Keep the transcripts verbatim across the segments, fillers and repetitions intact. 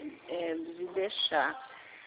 é, de deixar.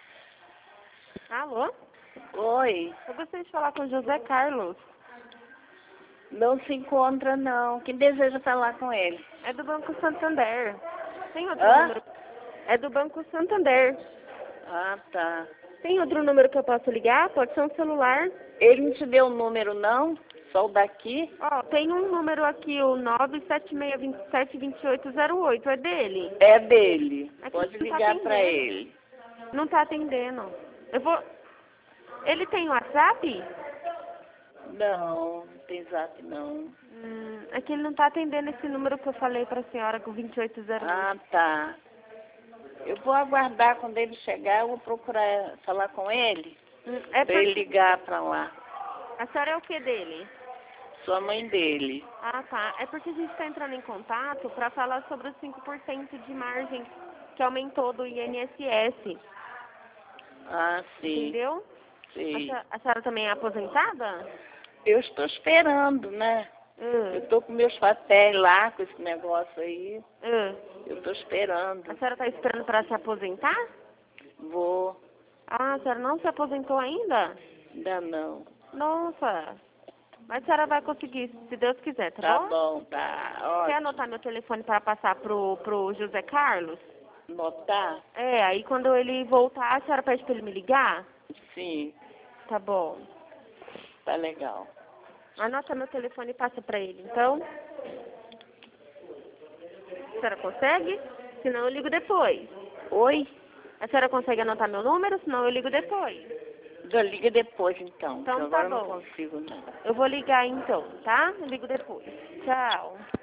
Alô? Oi, Eu gostaria de falar com o José Carlos. não se encontra não. Quem deseja falar com ele? É do Banco Santander. Tem outro Hã? número? É do Banco Santander. Ah, tá. Tem outro número que eu posso ligar? Pode ser um celular. Ele não te deu o número não? Só o daqui? Ó, tem um número aqui, o nove sete seis dois sete dois oito zero oito. É dele? É dele. É que Pode não tá ligar pra atendendo. ele. Não tá atendendo. Eu vou... Ele tem WhatsApp? Não, não tem zap não. Hum, é que ele não tá atendendo esse número que eu falei pra senhora com vinte e oito zero oito. Ah, tá. Eu vou aguardar quando ele chegar, eu vou procurar falar com ele, Hum, é pra por... ele ligar pra lá. A senhora é o que dele? Sua mãe dele. Ah, tá. É porque a gente está entrando em contato para falar sobre os cinco por cento de margem que aumentou do I N S S. Ah, sim. Entendeu? A Sim. senhora, a senhora também é aposentada? Eu estou esperando, né? Hum, Eu estou com meus papéis lá, com esse negócio aí. hum. Eu estou esperando. A senhora está esperando para se aposentar? Vou. Ah, a senhora não se aposentou ainda? Ainda não. Nossa. Mas a senhora vai conseguir, se Deus quiser, tá, Tá bom? bom, tá. Quer Ótimo. anotar meu telefone para passar pro, pro José Carlos? Notar? É, aí quando ele voltar, a senhora pede para ele me ligar? Sim. Tá bom. Tá legal. Anota meu telefone e passa pra ele, então. A senhora consegue? Senão eu ligo depois. Oi? A senhora consegue anotar meu número? Senão eu ligo depois. Já liga depois, então. Então que tá agora eu não bom. consigo, não. Eu vou ligar então, tá? Eu ligo depois. Tchau.